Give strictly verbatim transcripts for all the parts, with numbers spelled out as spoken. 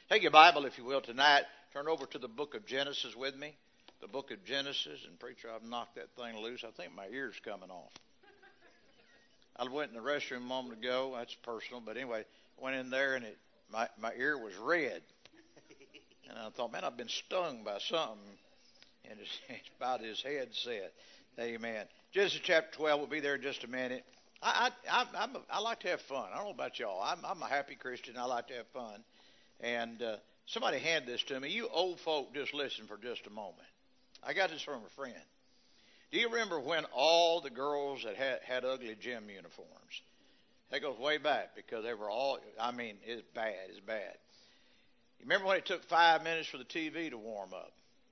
Take your Bible, if you will, tonight. Turn over to the book of Genesis with me. The book of Genesis. And, preacher, I've knocked that thing loose. I think my ear's coming off. I went in the restroom a moment ago. That's personal. But anyway, went in there, and it my, my ear was red. And I thought, man, I've been stung by something. And it's, it's about his head set. Amen. Genesis chapter twelve. We'll be there in just a minute. I I I, I'm a, I like to have fun. I don't know about y'all. I'm, I'm a happy Christian. I like to have fun. And uh, somebody hand this to me. You old folk, just listen for just a moment. I got this from a friend. Do you remember when all the girls that had, had ugly gym uniforms? That goes way back because they were all, I mean, it's bad. It's bad. You remember when it took five minutes for the T V to warm up?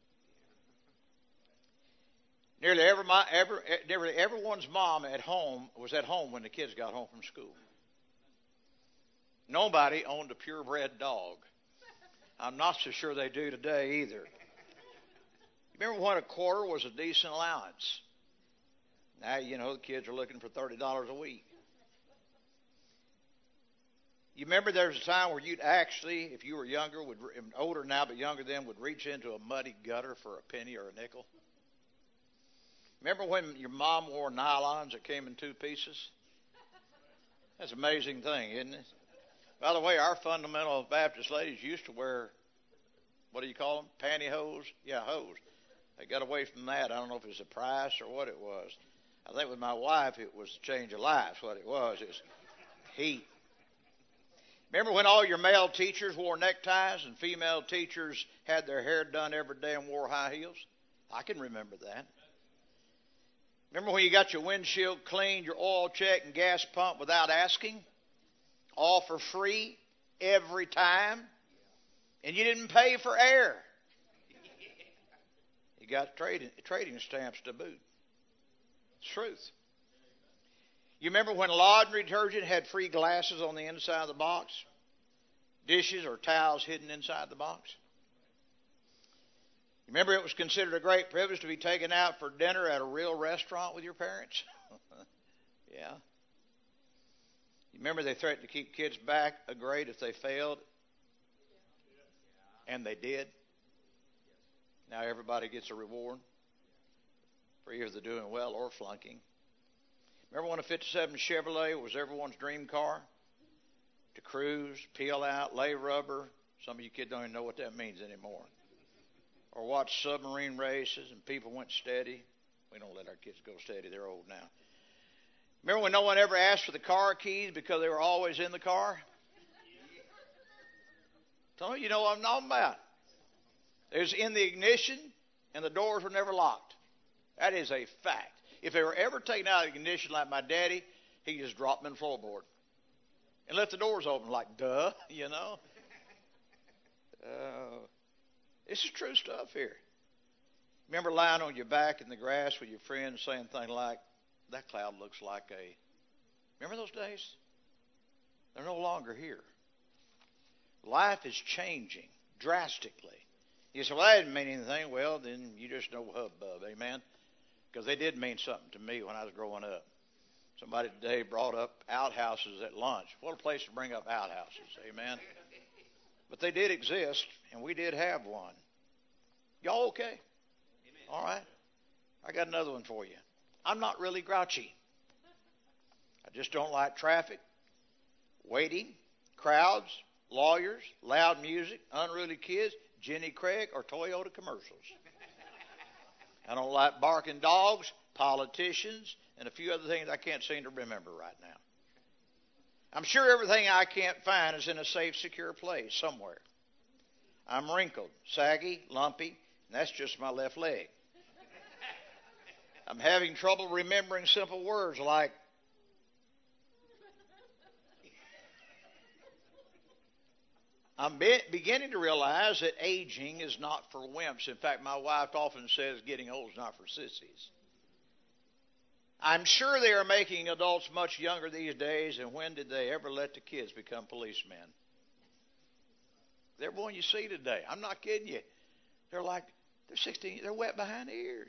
Nearly every, every, nearly everyone's mom at home was at home when the kids got home from school. Nobody owned a purebred dog. I'm not so sure they do today either. Remember when a quarter was a decent allowance? Now, you know, the kids are looking for thirty dollars a week. You remember there was a time where you'd actually, if you were younger, would older now but younger then, would reach into a muddy gutter for a penny or a nickel? Remember when your mom wore nylons that came in two pieces? That's an amazing thing, isn't it? By the way, our fundamental Baptist ladies used to wear, what do you call them? Pantyhose? Yeah, hose. They got away from that. I don't know if it was the price or what it was. I think with my wife, it was a change of life. What it was is heat. Remember when all your male teachers wore neckties and female teachers had their hair done every day and wore high heels? I can remember that. Remember when you got your windshield cleaned, your oil checked, and gas pumped without asking? All for free every time. And you didn't pay for air. You got trading, trading stamps to boot. It's truth. You remember when laundry detergent had free glasses on the inside of the box? Dishes or towels hidden inside the box? You remember it was considered a great privilege to be taken out for dinner at a real restaurant with your parents? Yeah. You remember they threatened to keep kids back a grade if they failed? And they did. Now everybody gets a reward for either doing well or flunking. Remember when a fifty-seven Chevrolet was everyone's dream car? To cruise, peel out, lay rubber. Some of you kids don't even know what that means anymore. Or watch submarine races and people went steady. We don't let our kids go steady. They're old now. Remember when no one ever asked for the car keys because they were always in the car? Don't you know what I'm talking about? It was in the ignition and the doors were never locked. That is a fact. If they were ever taken out of the ignition like my daddy, he just dropped them in the floorboard and left the doors open like, duh, you know. Uh, this is true stuff here. Remember lying on your back in the grass with your friends saying things like, that cloud looks like a... Remember those days? They're no longer here. Life is changing drastically. You say, well, that didn't mean anything. Well, then you just know hubbub, amen? Because they did mean something to me when I was growing up. Somebody today brought up outhouses at lunch. What a place to bring up outhouses, amen? But they did exist, and we did have one. Y'all okay? Amen. All right. I got another one for you. I'm not really grouchy. I just don't like traffic, waiting, crowds, lawyers, loud music, unruly kids, Jenny Craig, or Toyota commercials. I don't like barking dogs, politicians, and a few other things I can't seem to remember right now. I'm sure everything I can't find is in a safe, secure place somewhere. I'm wrinkled, saggy, lumpy, and that's just my left leg. I'm having trouble remembering simple words like, I'm be- beginning to realize that aging is not for wimps. In fact, my wife often says getting old is not for sissies. I'm sure they are making adults much younger these days, and when did they ever let the kids become policemen? Everyone you see today, I'm not kidding you. They're like, they're sixteen, they're wet behind the ears.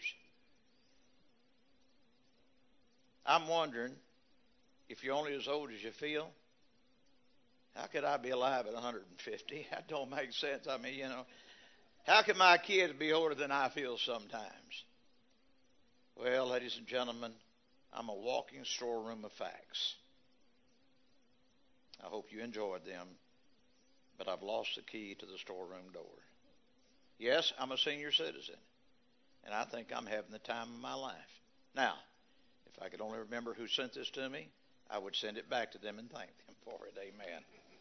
I'm wondering if you're only as old as you feel, How could I be alive at one hundred fifty? That don't make sense. I mean, you know, how can my kids be older than I feel sometimes? Well, ladies and gentlemen, I'm a walking storeroom of facts. I hope you enjoyed them, but I've lost the key to the storeroom door. Yes, I'm a senior citizen, and I think I'm having the time of my life. Now, if I could only remember who sent this to me, I would send it back to them and thank them for it. Amen.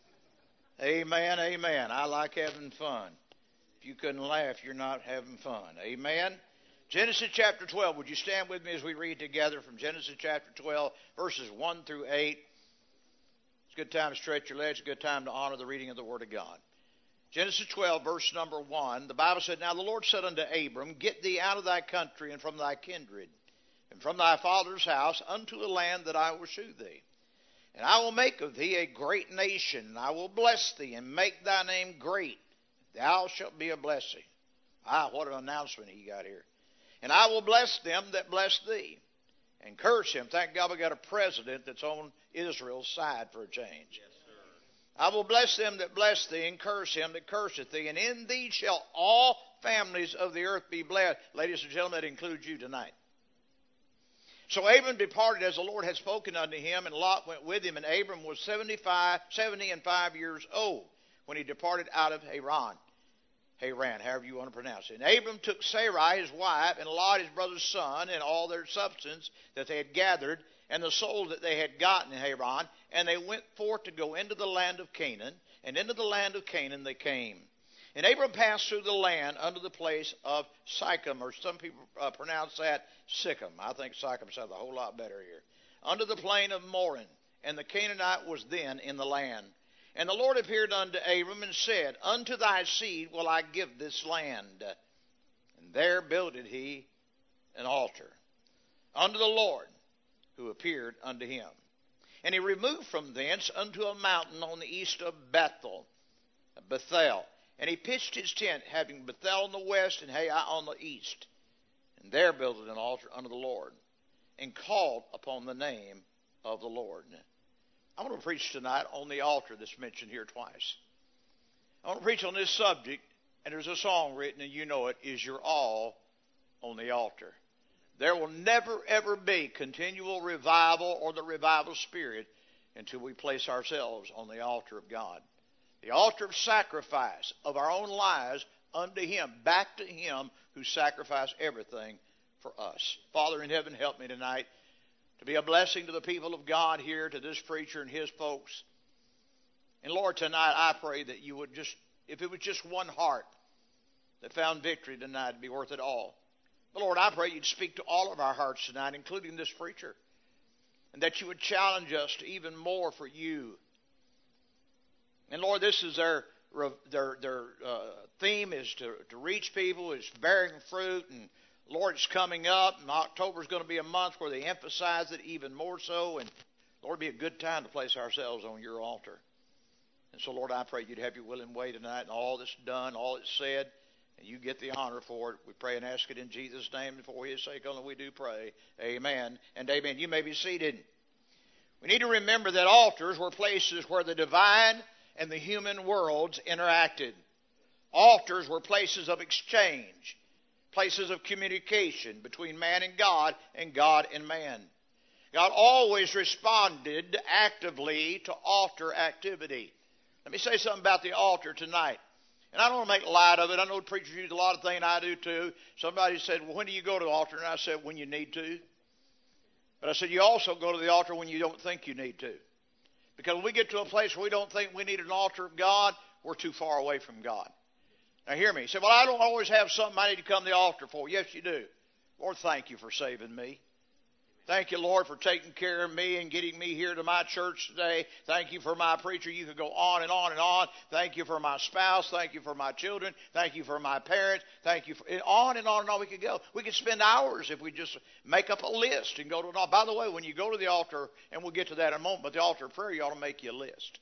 Amen, amen. I like having fun. If you couldn't laugh, you're not having fun. Amen. Genesis chapter twelve. Would you stand with me as we read together from Genesis chapter twelve, verses one through eight. It's a good time to stretch your legs. It's a good time to honor the reading of the Word of God. Genesis twelve, verse number one. The Bible said, Now the Lord said unto Abram, Get thee out of thy country and from thy kindred, and from thy father's house, unto the land that I will shew thee. And I will make of thee a great nation, and I will bless thee, and make thy name great. Thou shalt be a blessing. Ah, what an announcement he got here. And I will bless them that bless thee, and curse him. Thank God we got a president that's on Israel's side for a change. Yes, sir. I will bless them that bless thee, and curse him that curseth thee. And in thee shall all families of the earth be blessed. Ladies and gentlemen, that includes you tonight. So Abram departed as the Lord had spoken unto him, and Lot went with him. And Abram was seventy-five, seventy and five years old when he departed out of Haran. Haran, however you want to pronounce it. And Abram took Sarai his wife, and Lot his brother's son, and all their substance that they had gathered, and the souls that they had gotten in Haran, and they went forth to go into the land of Canaan, and into the land of Canaan they came. And Abram passed through the land unto the place of Sychem, or some people uh, pronounce that Sichem. I think Sychem sounds a whole lot better here. Unto the plain of Morin, and the Canaanite was then in the land. And the Lord appeared unto Abram and said, Unto thy seed will I give this land. And there builded he an altar unto the Lord, who appeared unto him. And he removed from thence unto a mountain on the east of Bethel, Bethel. And he pitched his tent, having Bethel on the west and Hai on the east. And there builded an altar unto the Lord, and called upon the name of the Lord. I want to preach tonight on the altar that's mentioned here twice. I want to preach on this subject, and there's a song written, and you know it, Is Your All on the Altar? There will never, ever be continual revival or the revival spirit until we place ourselves on the altar of God. The altar of sacrifice of our own lives unto Him, back to Him who sacrificed everything for us. Father in heaven, help me tonight to be a blessing to the people of God here, to this preacher and his folks. And Lord, tonight I pray that you would just, if it was just one heart that found victory tonight, it'd be worth it all. But Lord, I pray you'd speak to all of our hearts tonight, including this preacher, and that you would challenge us to even more for you. And Lord, this is their their their uh, theme is to, to reach people, is bearing fruit, and Lord, it's coming up, and October is going to be a month where they emphasize it even more so, and Lord, it'd be a good time to place ourselves on your altar. And so, Lord, I pray you'd have your will and way tonight, and all that's done, all that's said, and you get the honor for it. We pray and ask it in Jesus' name, and for His sake only we do pray. Amen and amen. You may be seated. We need to remember that altars were places where the divine and the human worlds interacted. Altars were places of exchange, places of communication between man and God and God and man. God always responded actively to altar activity. Let me say something about the altar tonight. And I don't want to make light of it. I know preachers use a lot of things, I do too. Somebody said, well, when do you go to the altar? And I said, when you need to. But I said, you also go to the altar when you don't think you need to. Because when we get to a place where we don't think we need an altar of God, we're too far away from God. Now hear me. You say, well, I don't always have something I need to come to the altar for. Yes, you do. Lord, thank you for saving me. Thank you, Lord, for taking care of me and getting me here to my church today. Thank you for my preacher. You could go on and on and on. Thank you for my spouse. Thank you for my children. Thank you for my parents. Thank you for on and on and on we could go. We could spend hours if we just make up a list and go to an altar. By the way, when you go to the altar, and we'll get to that in a moment, but the altar of prayer, you ought to make you a list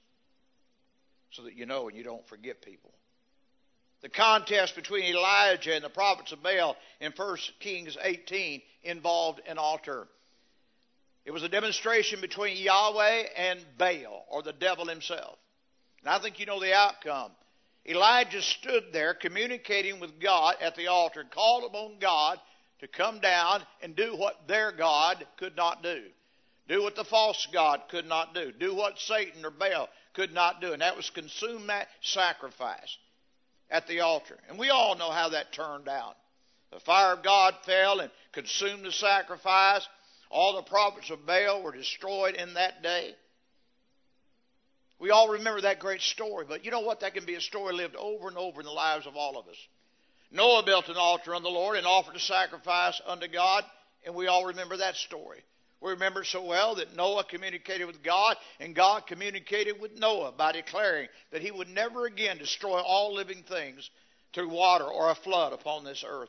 so that you know and you don't forget people. The contest between Elijah and the prophets of Baal in First Kings eighteen involved an altar. It was a demonstration between Yahweh and Baal, or the devil himself. And I think you know the outcome. Elijah stood there communicating with God at the altar, called upon God to come down and do what their God could not do. Do what the false god could not do. Do what Satan or Baal could not do. And that was consume that sacrifice at the altar. And we all know how that turned out. The fire of God fell and consumed the sacrifice. All the prophets of Baal were destroyed in that day. We all remember that great story. But you know what? That can be a story lived over and over in the lives of all of us. Noah built an altar unto the Lord and offered a sacrifice unto God. And we all remember that story. We remember so well that Noah communicated with God, and God communicated with Noah by declaring that he would never again destroy all living things through water or a flood upon this earth.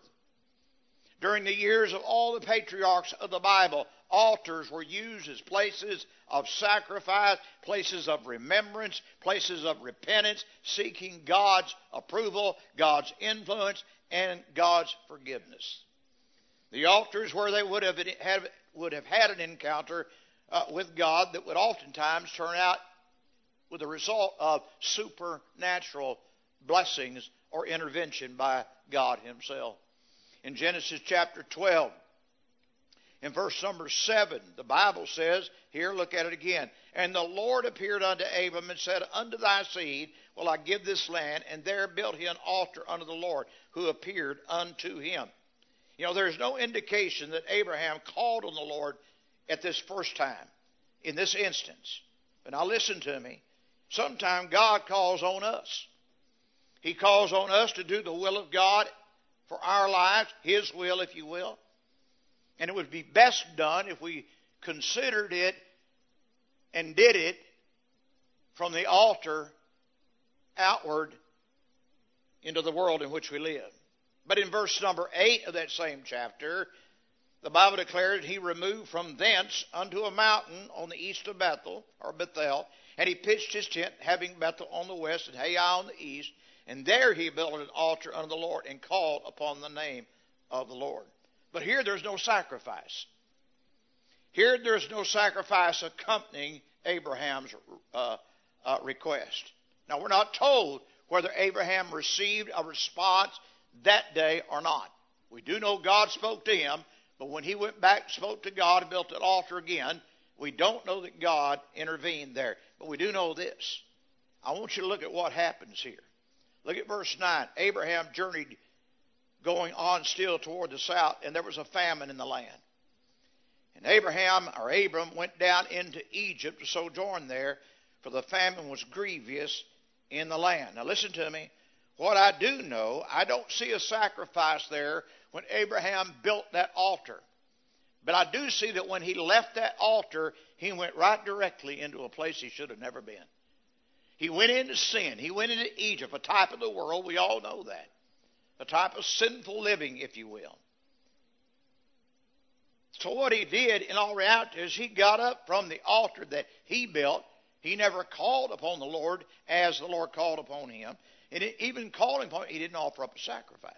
During the years of all the patriarchs of the Bible, altars were used as places of sacrifice, places of remembrance, places of repentance, seeking God's approval, God's influence, and God's forgiveness. The altars where they would have had, would have had an encounter uh, with God that would oftentimes turn out with the result of supernatural blessings or intervention by God himself. In Genesis chapter twelve, in verse number seven, the Bible says, here, look at it again. And the Lord appeared unto Abram and said, Unto thy seed will I give this land, and there built he an altar unto the Lord, who appeared unto him. You know, there's no indication that Abraham called on the Lord at this first time, in this instance. But now listen to me. Sometime God calls on us. He calls on us to do the will of God for our lives, his will, if you will. And it would be best done if we considered it and did it from the altar outward into the world in which we live. But in verse number eight of that same chapter, the Bible declares he removed from thence unto a mountain on the east of Bethel, or Bethel, and he pitched his tent, having Bethel on the west and Hai on the east. And there he built an altar unto the Lord and called upon the name of the Lord. But here there's no sacrifice. Here there's no sacrifice accompanying Abraham's uh, uh, request. Now we're not told whether Abraham received a response that day or not. We do know God spoke to him, but when he went back, spoke to God, and built an altar again, we don't know that God intervened there. But we do know this. I want you to look at what happens here. Look at verse nine. Abraham journeyed going on still toward the south, and there was a famine in the land. And Abraham, or Abram, went down into Egypt to sojourn there, for the famine was grievous in the land. Now listen to me. What I do know, I don't see a sacrifice there when Abraham built that altar. But I do see that when he left that altar, he went right directly into a place he should have never been. He went into sin. He went into Egypt, a type of the world. We all know that. A type of sinful living, if you will. So what he did, in all reality, is he got up from the altar that he built. He never called upon the Lord as the Lord called upon him. And even calling upon him, he didn't offer up a sacrifice.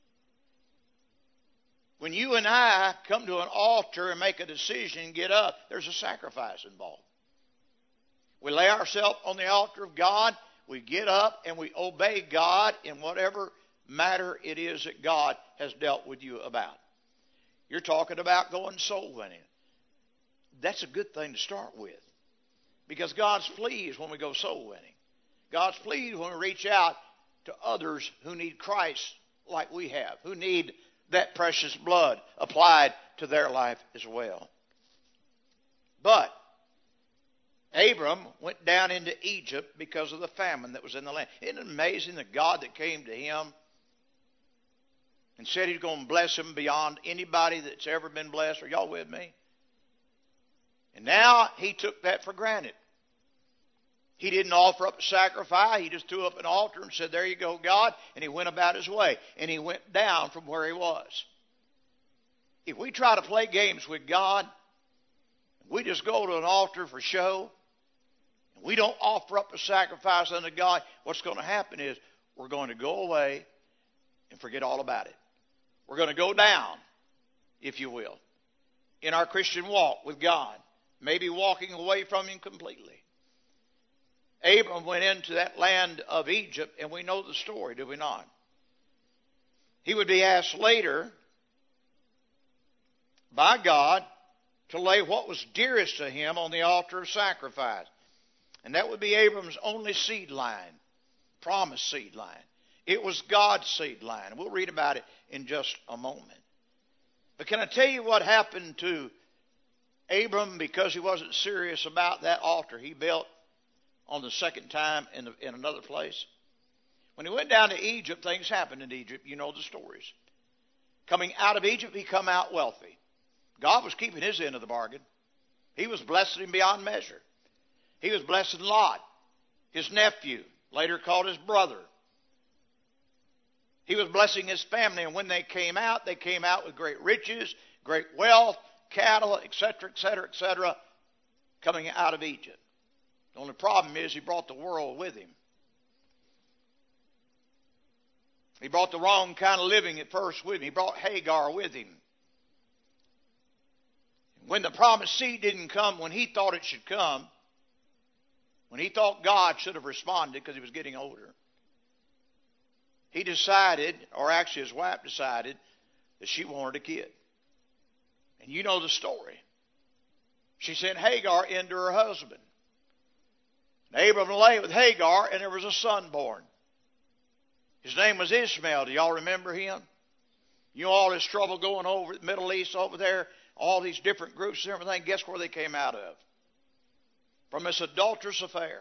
When you and I come to an altar and make a decision and get up, there's a sacrifice involved. We lay ourselves on the altar of God. We get up and we obey God in whatever matter it is that God has dealt with you about. You're talking about going soul winning. That's a good thing to start with, because God's pleased when we go soul winning. God's pleased when we reach out to others who need Christ like we have, who need that precious blood applied to their life as well. But Abram went down into Egypt because of the famine that was in the land. Isn't it amazing that God that came to him and said he's going to bless him beyond anybody that's ever been blessed? Are y'all with me? And now he took that for granted. He didn't offer up a sacrifice. He just threw up an altar and said, there you go, God. And he went about his way. And he went down from where he was. If we try to play games with God, we just go to an altar for show, and we don't offer up a sacrifice unto God, what's going to happen is we're going to go away and forget all about it. We're going to go down, if you will, in our Christian walk with God, maybe walking away from him completely. Abram went into that land of Egypt, and we know the story, do we not? He would be asked later by God to lay what was dearest to him on the altar of sacrifice. And that would be Abram's only seed line, promised seed line. It was God's seed line. And we'll read about it in just a moment. But can I tell you what happened to Abram because he wasn't serious about that altar he built on the second time in, the, in another place? When he went down to Egypt, things happened in Egypt. You know the stories. Coming out of Egypt, he come out wealthy. God was keeping his end of the bargain. He was blessing him beyond measure. He was blessing Lot, his nephew, later called his brother. He was blessing his family, and when they came out, they came out with great riches, great wealth, cattle, et cetera, et cetera, et cetera, coming out of Egypt. The only problem is he brought the world with him. He brought the wrong kind of living at first with him. He brought Hagar with him. When the promised seed didn't come when he thought it should come, when he thought God should have responded because he was getting older, he decided, or actually his wife decided, that she wanted a kid. And you know the story. She sent Hagar into her husband. And Abram lay with Hagar, and there was a son born. His name was Ishmael. Do y'all remember him? You know all this trouble going over the Middle East over there, all these different groups and everything. Guess where they came out of? From this adulterous affair.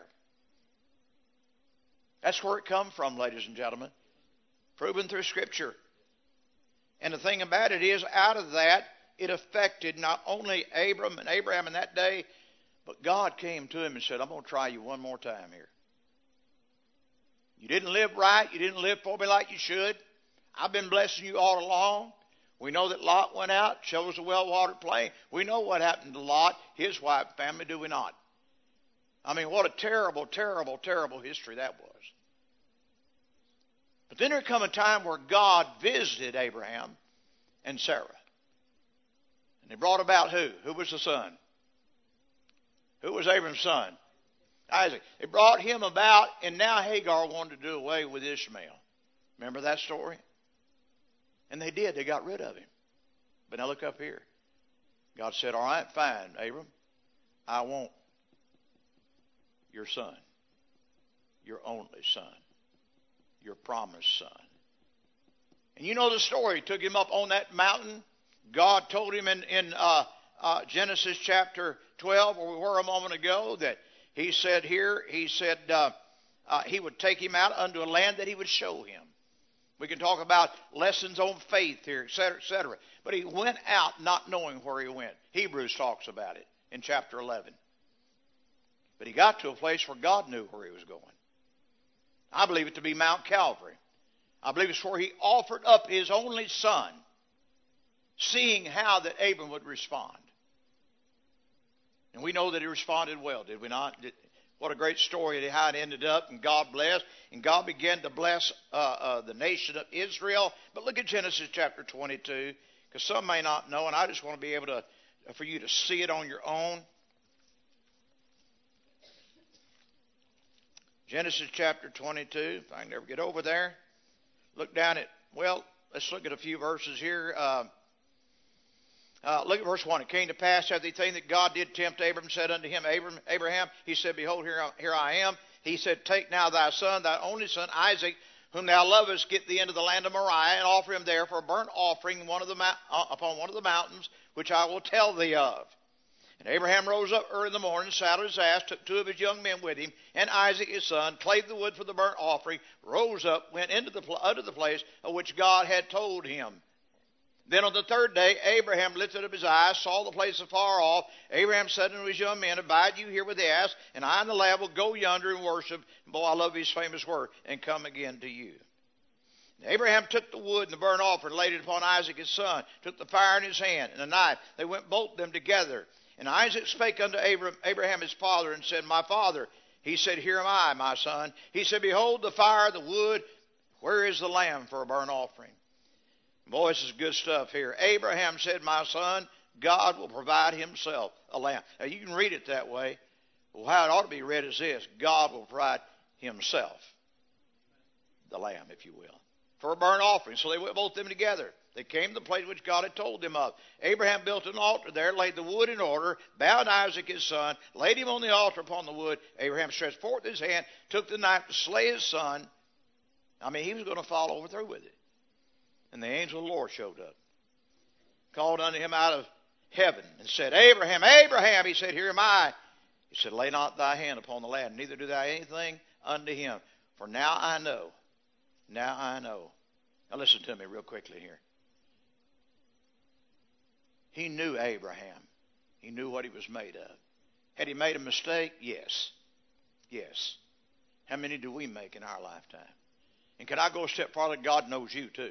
That's where it come from, ladies and gentlemen. Proven through Scripture. And the thing about it is, out of that, it affected not only Abram and Abraham in that day, but God came to him and said, I'm going to try you one more time here. You didn't live right. You didn't live for me like you should. I've been blessing you all along. We know that Lot went out, chose a well-watered plain. We know what happened to Lot, his wife, family, do we not? I mean, what a terrible, terrible, terrible history that was. But then there come a time where God visited Abraham and Sarah. And they brought about who? Who was the son? Who was Abraham's son? Isaac. They brought him about, and now Hagar wanted to do away with Ishmael. Remember that story? And they did. They got rid of him. But now look up here. God said, all right, fine, Abram. I want your son, your only son, your promised son. And you know the story. He took him up on that mountain. God told him in, in uh, uh, Genesis chapter twelve, where we were a moment ago, that he said here, he said uh, uh, he would take him out unto a land that he would show him. We can talk about lessons on faith here, et cetera, et cetera. But he went out not knowing where he went. Hebrews talks about it in chapter eleven. But he got to a place where God knew where he was going. I believe it to be Mount Calvary. I believe it's where he offered up his only son, seeing how that Abram would respond. And we know that he responded well, did we not? Did, what a great story how it ended up, and God blessed. And God began to bless uh, uh, the nation of Israel. But look at Genesis chapter twenty-two, because some may not know, and I just want to be able to, for you to see it on your own. Genesis chapter twenty-two, if I can never get over there. Look down at, well, let's look at a few verses here. Uh, Uh, look at verse one. It came to pass after the thing that God did tempt Abram, said unto him, Abram, Abraham, he said, Behold, here, here I am. He said, Take now thy son, thy only son, Isaac, whom thou lovest, get thee into the land of Moriah, and offer him there for a burnt offering one of the, uh, upon one of the mountains, which I will tell thee of. And Abraham rose up early in the morning, saddled his ass, took two of his young men with him, and Isaac his son, clave the wood for the burnt offering, rose up, went into the, unto the place of which God had told him. Then on the third day, Abraham lifted up his eyes, saw the place afar off. Abraham said unto his young men, Abide you here with the ass, and I and the lad will go yonder and worship. And boy, I love his famous word, and come again to you. And Abraham took the wood and the burnt offering, laid it upon Isaac his son, took the fire in his hand and a knife. They went both of them together. And Isaac spake unto Abraham his father, and said, My father. He said, Here am I, my son. He said, Behold the fire, the wood. Where is the lamb for a burnt offering? Boy, this is good stuff here. Abraham said, My son, God will provide himself a lamb. Now, you can read it that way. Well, how it ought to be read is this: God will provide himself the lamb, if you will, for a burnt offering. So they went both them together. They came to the place which God had told them of. Abraham built an altar there, laid the wood in order, bound Isaac his son, laid him on the altar upon the wood. Abraham stretched forth his hand, took the knife to slay his son. I mean, he was going to follow over through with it. And the angel of the Lord showed up, called unto him out of heaven, and said, Abraham, Abraham. He said, Here am I. He said, Lay not thy hand upon the lad, neither do thou anything unto him. For now I know, now I know. Now listen to me real quickly here. He knew Abraham. He knew what he was made of. Had he made a mistake? Yes. Yes. How many do we make in our lifetime? And can I go a step farther? God knows you too.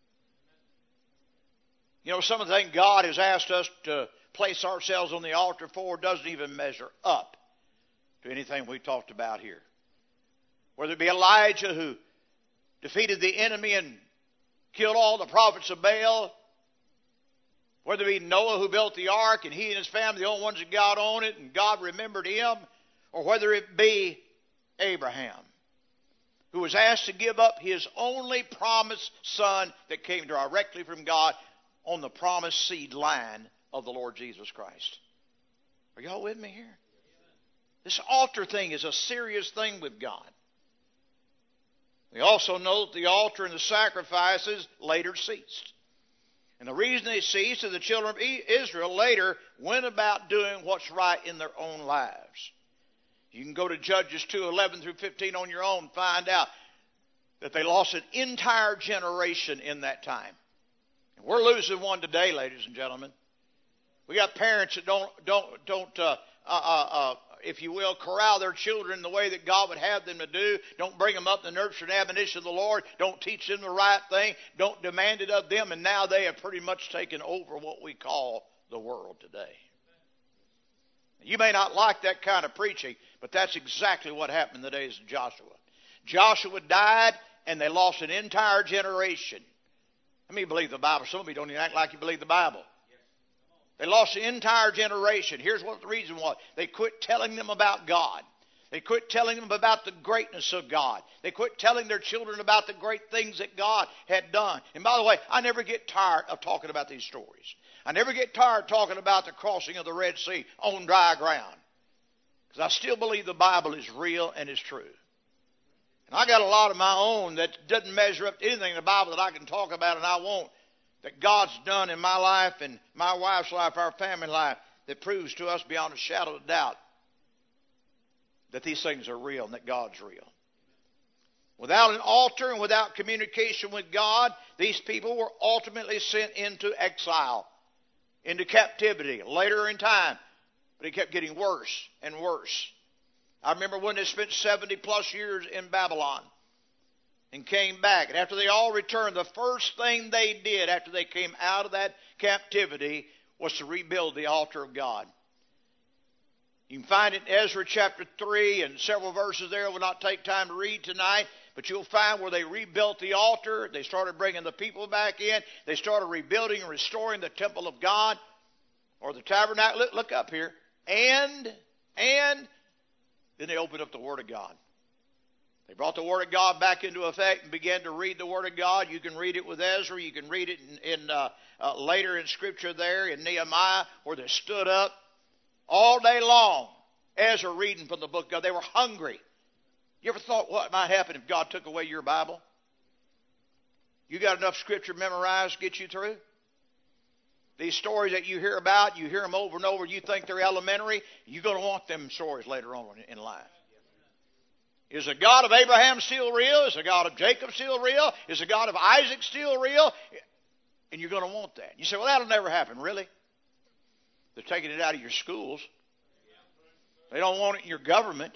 You know, some of the things God has asked us to place ourselves on the altar for doesn't even measure up to anything we talked about here. Whether it be Elijah, who defeated the enemy and killed all the prophets of Baal, whether it be Noah, who built the ark, and he and his family, the only ones that got on it, and God remembered him, or whether it be Abraham, who was asked to give up his only promised son that came directly from God on the promised seed line of the Lord Jesus Christ. Are y'all with me here? This altar thing is a serious thing with God. We also know that the altar and the sacrifices later ceased. And the reason they ceased is the children of Israel later went about doing what's right in their own lives. You can go to Judges two, eleven through fifteen on your own and find out that they lost an entire generation in that time. And we're losing one today, ladies and gentlemen. We got parents that don't, don't, don't uh, uh, uh, if you will, corral their children the way that God would have them to do. Don't bring them up in the nurture and admonition of the Lord. Don't teach them the right thing. Don't demand it of them. And now they have pretty much taken over what we call the world today. You may not like that kind of preaching, but that's exactly what happened in the days of Joshua. Joshua died, and they lost an entire generation. How many believe the Bible? Some of you don't even act like you believe the Bible. They lost the entire generation. Here's what the reason was. They quit telling them about God. They quit telling them about the greatness of God. They quit telling their children about the great things that God had done. And by the way, I never get tired of talking about these stories. I never get tired of talking about the crossing of the Red Sea on dry ground. Because I still believe the Bible is real and is true. And I got a lot of my own that doesn't measure up to anything in the Bible that I can talk about, and I won't. That God's done in my life and my wife's life, our family life, that proves to us beyond a shadow of doubt that these things are real and that God's real. Without an altar and without communication with God, these people were ultimately sent into exile, into captivity later in time. But it kept getting worse and worse. I remember when they spent seventy plus years in Babylon and came back. And after they all returned, the first thing they did after they came out of that captivity was to rebuild the altar of God. You can find it in Ezra chapter three and several verses there. We'll not take time to read tonight. But you'll find where they rebuilt the altar. They started bringing the people back in. They started rebuilding and restoring the temple of God, or the tabernacle. Look, look up here. And, and, then they opened up the Word of God. They brought the Word of God back into effect and began to read the Word of God. You can read it with Ezra. You can read it in, in uh, uh, later in Scripture there in Nehemiah, where they stood up all day long. Ezra reading from the book of God. They were hungry. You ever thought what might happen if God took away your Bible? You got enough Scripture memorized to get you through? These stories that you hear about, you hear them over and over, you think they're elementary, you're going to want them stories later on in life. Is the God of Abraham still real? Is the God of Jacob still real? Is the God of Isaac still real? And you're going to want that. You say, well, that'll never happen. Really? They're taking it out of your schools. They don't want it in your government.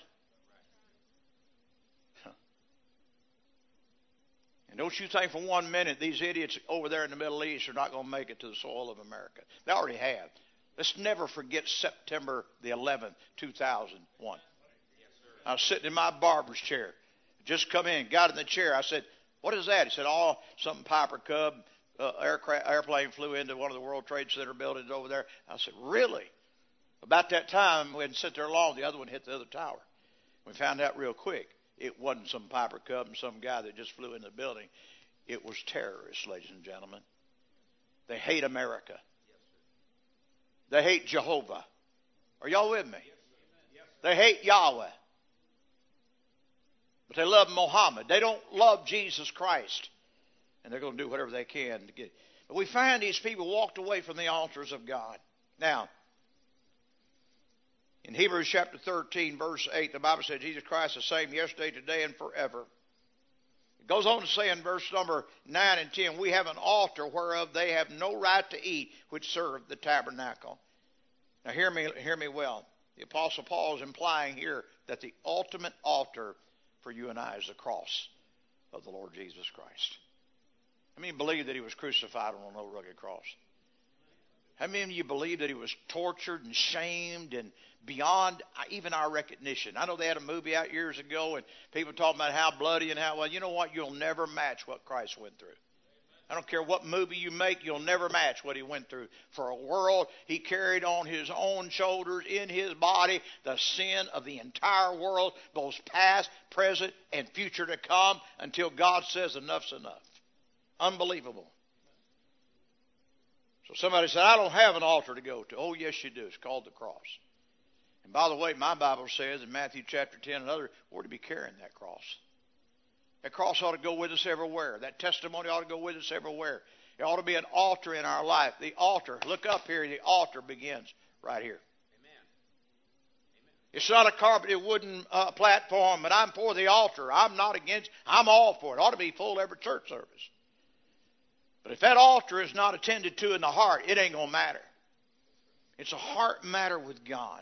And don't you think for one minute these idiots over there in the Middle East are not going to make it to the soil of America. They already have. Let's never forget September the eleventh, two thousand one. I was sitting in my barber's chair. Just come in, got in the chair. I said, what is that? He said, oh, something Piper Cub uh, aircraft, airplane flew into one of the World Trade Center buildings over there. I said, really? About that time, we hadn't sit there long, the other one hit the other tower. We found out real quick it wasn't some Piper Cub and some guy that just flew in the building. It was terrorists, ladies and gentlemen. They hate America. They hate Jehovah. Are y'all with me? They hate Yahweh. But they love Muhammad. They don't love Jesus Christ. And they're going to do whatever they can to get it. But we find these people walked away from the altars of God. Now, in Hebrews chapter thirteen, verse eight, the Bible says Jesus Christ is the same yesterday, today, and forever. It goes on to say in verse number nine and ten, we have an altar whereof they have no right to eat, which serve the tabernacle. Now hear me, hear me well. The Apostle Paul is implying here that the ultimate altar for you and I is the cross of the Lord Jesus Christ. How many believe that he was crucified on an old rugged cross? How many of you believe that he was tortured and shamed and beyond even our recognition? I know they had a movie out years ago and people talking about how bloody and how, well, you know what? You'll never match what Christ went through. I don't care what movie you make, you'll never match what he went through. For a world, he carried on his own shoulders, in his body, the sin of the entire world, both past, present, and future to come, until God says enough's enough. Unbelievable. So somebody said, I don't have an altar to go to. Oh, yes, you do. It's called the cross. And by the way, my Bible says in Matthew chapter ten and other, we're to be carrying that cross. That cross ought to go with us everywhere. That testimony ought to go with us everywhere. It ought to be an altar in our life. The altar, look up here, the altar begins right here. Amen. It's not a carpeted wooden uh, platform, but I'm for the altar. I'm not against, I'm all for it. It ought to be full every church service. But if that altar is not attended to in the heart, it ain't going to matter. It's a heart matter with God.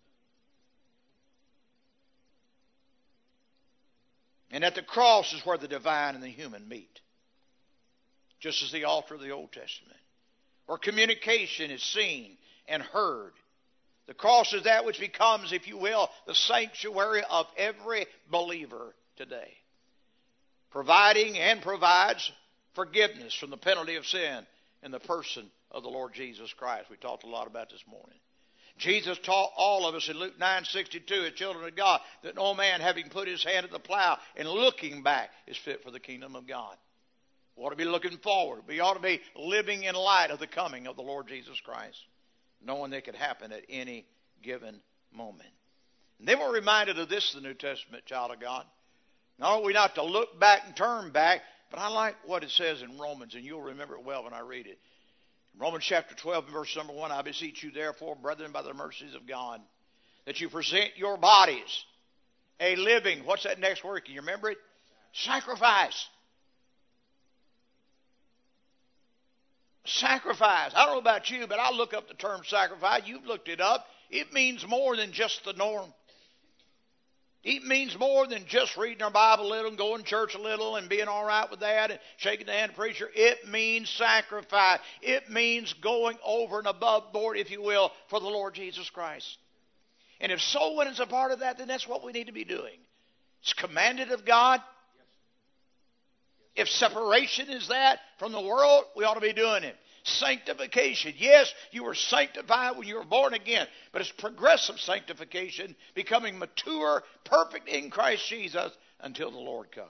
And at the cross is where the divine and the human meet. Just as the altar of the Old Testament. Where communication is seen and heard. The cross is that which becomes, if you will, the sanctuary of every believer today. Providing and provides forgiveness from the penalty of sin in the person of the Lord Jesus Christ. We talked a lot about this morning. Jesus taught all of us in Luke nine sixty-two, as children of God, that no man, having put his hand to the plow and looking back, is fit for the kingdom of God. We ought to be looking forward. We ought to be living in light of the coming of the Lord Jesus Christ, knowing that it could happen at any given moment. And then we're reminded of this in the New Testament, child of God. Not only not to look back and turn back, but I like what it says in Romans, and you'll remember it well when I read it. Romans chapter twelve, verse number one, I beseech you therefore, brethren, by the mercies of God, that you present your bodies a living, what's that next word? Can you remember it? Sacrifice. Sacrifice. I don't know about you, but I look up the term sacrifice. You've looked it up. It means more than just the norm. It means more than just reading our Bible a little and going to church a little and being all right with that and shaking the hand of the preacher. It means sacrifice. It means going over and above board, if you will, for the Lord Jesus Christ. And if soul winning is a part of that, then that's what we need to be doing. It's commanded of God. If separation is that from the world, we ought to be doing it. Sanctification. Yes, you were sanctified when you were born again, but it's progressive sanctification, becoming mature, perfect in Christ Jesus until the Lord comes.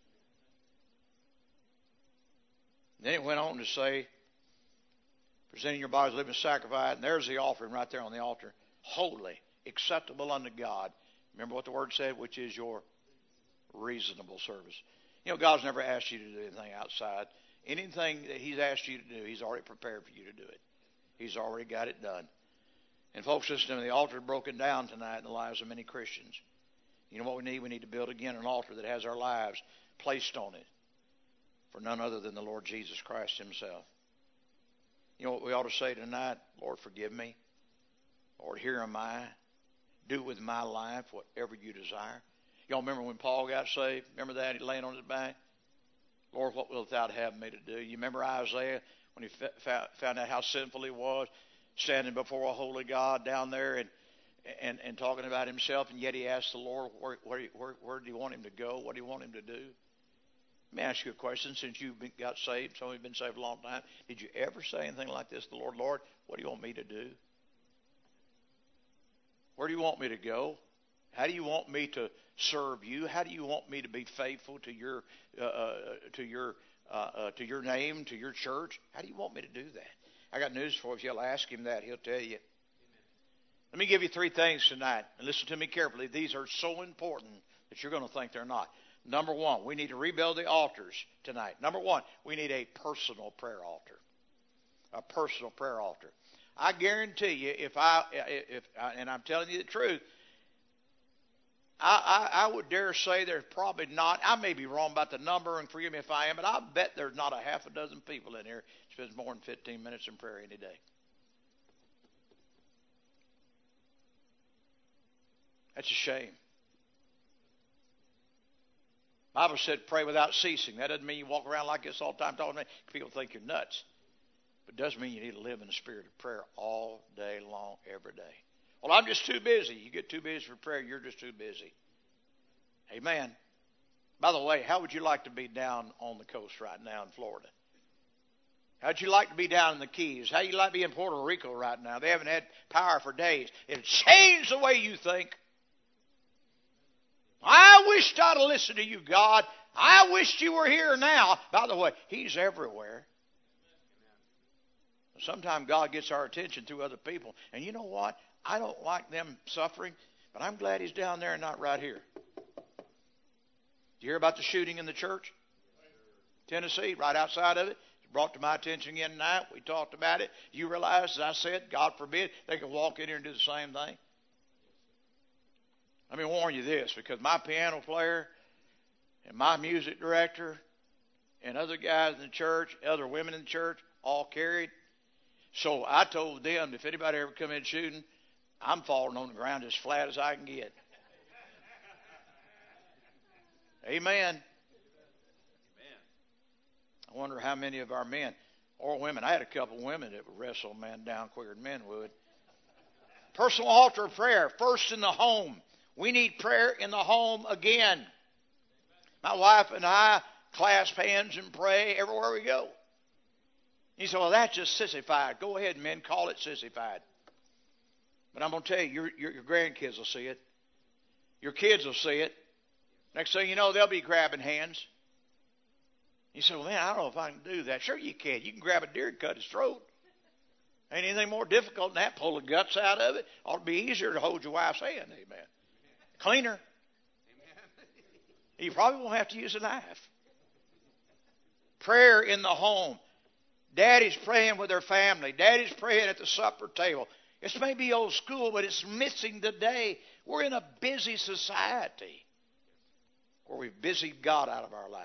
Then it went on to say, presenting your bodies a living sacrifice, and there's the offering right there on the altar. Holy, acceptable unto God. Remember what the word said, which is your reasonable service. You know, God's never asked you to do anything outside. Anything that He's asked you to do, He's already prepared for you to do it. He's already got it done. And folks, listen to me, the altar is broken down tonight in the lives of many Christians. You know what we need? We need to build again an altar that has our lives placed on it for none other than the Lord Jesus Christ Himself. You know what we ought to say tonight? Lord, forgive me. Lord, here am I. Do with my life whatever you desire. Y'all remember when Paul got saved? Remember that? He laying on his back. Lord, what wilt thou have me to do? You remember Isaiah when he found out how sinful he was, standing before a holy God down there and and, and talking about himself, and yet he asked the Lord, where, where, where, where do you want him to go? What do you want him to do? Let me ask you a question. Since you got saved, some of you have been saved a long time, did you ever say anything like this to the Lord? Lord, what do you want me to do? Where do you want me to go? How do you want me to serve you? How do you want me to be faithful to your uh, uh, to your uh, uh, to your name, to your church? How do you want me to do that? I got news for you. If you'll ask him that, he'll tell you. Let me give you three things tonight, and listen to me carefully. These are so important that you're going to think they're not. Number one, we need to rebuild the altars tonight. Number one, we need a personal prayer altar. A personal prayer altar. I guarantee you, if I, if, and I'm telling you the truth, I, I, I would dare say there's probably not, I may be wrong about the number, and forgive me if I am, but I bet there's not a half a dozen people in here who spends more than fifteen minutes in prayer any day. That's a shame. The Bible said pray without ceasing. That doesn't mean you walk around like this all the time talking to me. People think you're nuts. But it does mean you need to live in the spirit of prayer all day long, every day. Well, I'm just too busy. You get too busy for prayer, you're just too busy. Amen. By the way, how would you like to be down on the coast right now in Florida? How'd you like to be down in the Keys? How'd you like to be in Puerto Rico right now? They haven't had power for days. It'll change the way you think. I wished I'd have listened to you, God. I wished you were here now. By the way, He's everywhere. Sometimes God gets our attention through other people. And you know what? I don't like them suffering, but I'm glad He's down there and not right here. Did you hear about the shooting in the church? Tennessee, right outside of it. It's brought to my attention again tonight. We talked about it. You realize, as I said, God forbid, they could walk in here and do the same thing. Let me warn you this, because my piano player and my music director and other guys in the church, other women in the church, all carried. So I told them, if anybody ever come in shooting, I'm falling on the ground as flat as I can get. Amen. I wonder how many of our men or women, I had a couple of women that would wrestle a man down quicker than men would. Personal altar of prayer, first in the home. We need prayer in the home again. My wife and I clasp hands and pray everywhere we go. You say, well, that's just sissified. Go ahead, men, call it sissified. But I'm going to tell you, your, your, your grandkids will see it. Your kids will see it. Next thing you know, they'll be grabbing hands. You say, well, man, I don't know if I can do that. Sure you can. You can grab a deer and cut his throat. Ain't anything more difficult than that. Pull the guts out of it. Ought to be easier to hold your wife's hand. Amen. Cleaner. You probably won't have to use a knife. Prayer in the home. Daddy's praying with their family. Daddy's praying at the supper table. This may be old school, but it's missing today. We're in a busy society where we've busied God out of our lives.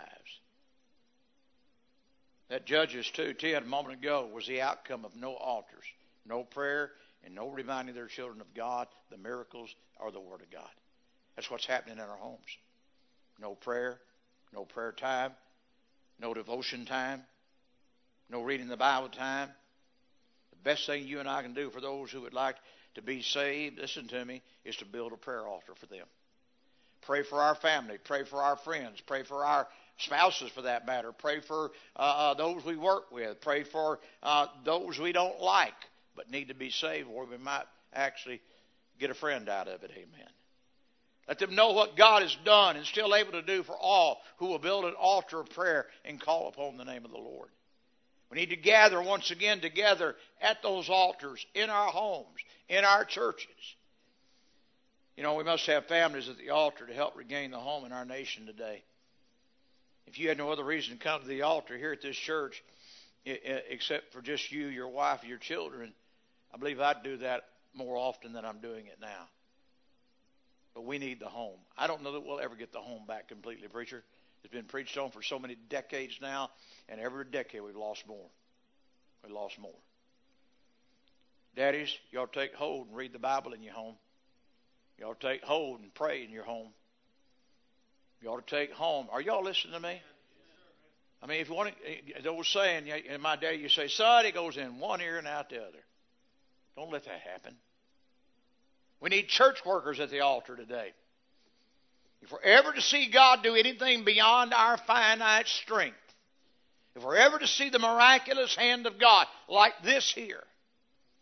That Judges two ten a moment ago was the outcome of no altars, no prayer, and no reminding their children of God, the miracles, or the Word of God. That's what's happening in our homes. No prayer, no prayer time, no devotion time, no reading the Bible time. The best thing you and I can do for those who would like to be saved, listen to me, is to build a prayer altar for them. Pray for our family. Pray for our friends. Pray for our spouses, for that matter. Pray for uh, uh, those we work with. Pray for uh, those we don't like but need to be saved, or we might actually get a friend out of it. Amen. Let them know what God has done and still able to do for all who will build an altar of prayer and call upon the name of the Lord. We need to gather once again together at those altars, in our homes, in our churches. You know, we must have families at the altar to help regain the home in our nation today. If you had no other reason to come to the altar here at this church, except for just you, your wife, and your children, I believe I'd do that more often than I'm doing it now. But we need the home. I don't know that we'll ever get the home back completely, preacher. It's been preached on for so many decades now, and every decade we've lost more. We've lost more. Daddies, you ought to take hold and read the Bible in your home. You ought to take hold and pray in your home. You ought to take home. Are y'all listening to me? I mean, if you want to, the old saying in my day, you say, son, it goes in one ear and out the other. Don't let that happen. We need church workers at the altar today. If we're ever to see God do anything beyond our finite strength, if we're ever to see the miraculous hand of God like this here,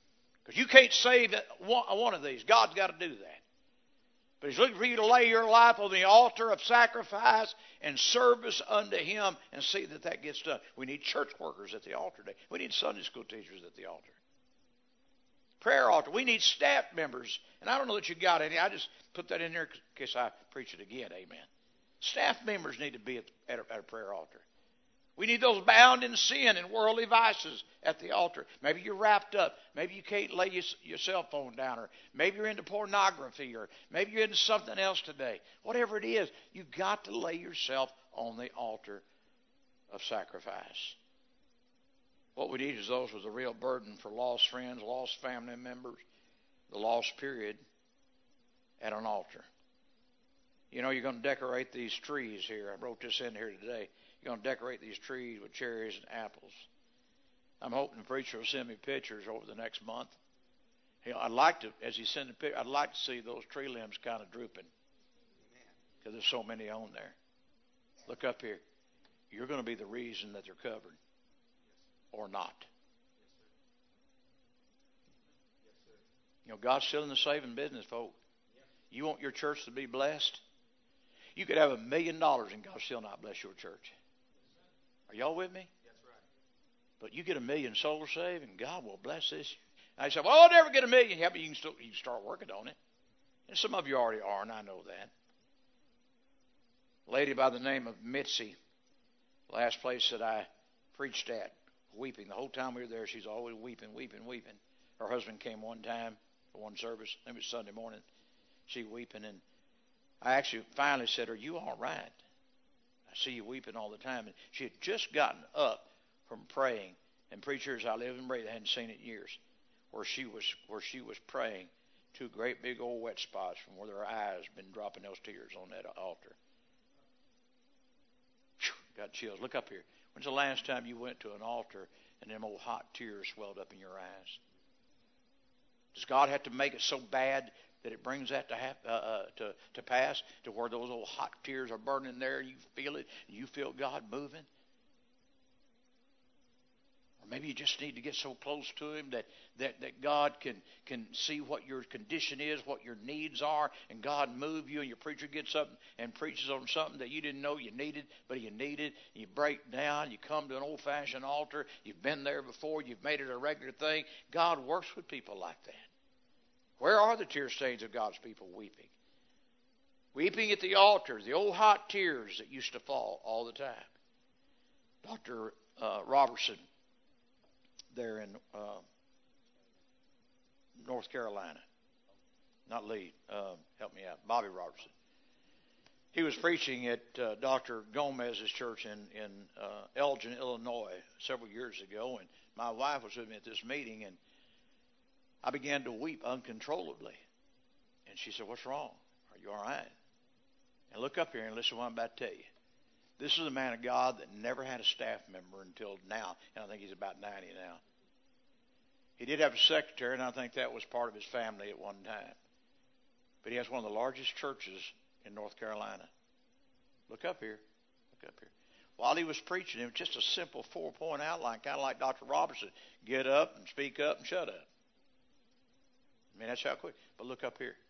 Because you can't save one of these. God's got to do that. But He's looking for you to lay your life on the altar of sacrifice and service unto Him and see that that gets done. We need church workers at the altar today. We need Sunday school teachers at the altar. Prayer altar. We need staff members. And I don't know that you got any. I just put that in there in case I preach it again. Amen. Staff members need to be at, at, a, at a prayer altar. We need those bound in sin and worldly vices at the altar. Maybe you're wrapped up. Maybe you can't lay your, your cell phone down. Or maybe you're into pornography. Or maybe you're into something else today. Whatever it is, you've got to lay yourself on the altar of sacrifice. What we need is those with a real burden for lost friends, lost family members, the lost period at an altar. You know, you're going to decorate these trees here. I wrote this in here today. You're going to decorate these trees with cherries and apples. I'm hoping the preacher will send me pictures over the next month. You know, I'd like to, as he sends the picture, I'd like to see those tree limbs kind of drooping because there's so many on there. Look up here. You're going to be the reason that they're covered or not. You know, God's still in the saving business, folks. You want your church to be blessed? You could have a million dollars and God still not bless your church. Are y'all with me? That's right. But you get a million souls saved and God will bless this. And I said, well, I'll never get a million. Yeah, but you can, still, you can start working on it. And some of you already are, and I know that. A lady by the name of Mitzi, last place that I preached at, weeping. The whole time we were there, she's always weeping, weeping, weeping. Her husband came one time for one service. It was Sunday morning. She weeping, and I actually finally said, are you all right? I see you weeping all the time. And she had just gotten up from praying. And preachers, I live and breathe, I hadn't seen it in years, where she was where she was praying two great big old wet spots from where her eyes been dropping those tears on that altar. Whew, got chills. Look up here. When's the last time you went to an altar and them old hot tears swelled up in your eyes? Does God have to make it so bad that it brings that to, have, uh, uh, to to pass, to where those old hot tears are burning there and you feel it, and you feel God moving? Or maybe you just need to get so close to Him that, that, that God can, can see what your condition is, what your needs are, and God move you, and your preacher gets up and preaches on something that you didn't know you needed, but you needed. You break down, you come to an old-fashioned altar, you've been there before, you've made it a regular thing. God works with people like that. Where are the tear stains of God's people weeping? Weeping at the altar, the old hot tears that used to fall all the time. Doctor Uh, Robertson, there in uh, North Carolina, not Lee, uh, help me out, Bobby Robertson. He was preaching at uh, Doctor Gomez's church in, in uh, Elgin, Illinois, several years ago, and my wife was with me at this meeting, and I began to weep uncontrollably. And she said, what's wrong? Are you all right? And look up here and listen to what I'm about to tell you. This is a man of God that never had a staff member until now, and I think he's about ninety now. He did have a secretary, and I think that was part of his family at one time. But he has one of the largest churches in North Carolina. Look up here. Look up here. While he was preaching, it was just a simple four-point outline, kind of like Doctor Robertson. Get up and speak up and shut up. I mean, that's how quick. But look up here.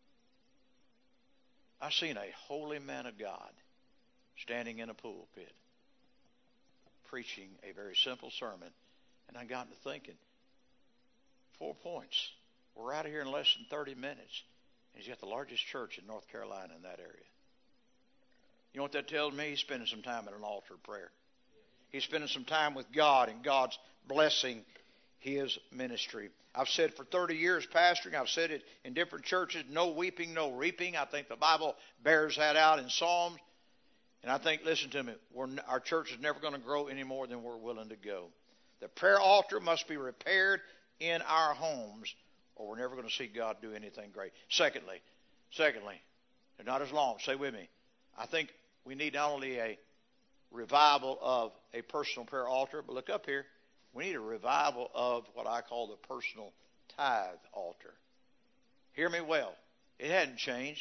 I've seen a holy man of God standing in a pulpit preaching a very simple sermon. And I got to thinking, four points. We're out of here in less than thirty minutes. And he's got the largest church in North Carolina in that area. You know what that tells me? He's spending some time at an altar of prayer. He's spending some time with God, and God's blessing his ministry. I've said for thirty years pastoring, I've said it in different churches, no weeping, no reaping. I think the Bible bears that out in Psalms. And I think, listen to me, we're, our church is never going to grow any more than we're willing to go. The prayer altar must be repaired in our homes, or we're never going to see God do anything great. Secondly, secondly, they're not as long. Say with me. I think we need not only a revival of a personal prayer altar, but look up here. We need a revival of what I call the personal tithe altar. Hear me well. It hadn't changed.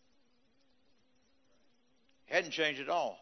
It hadn't changed at all.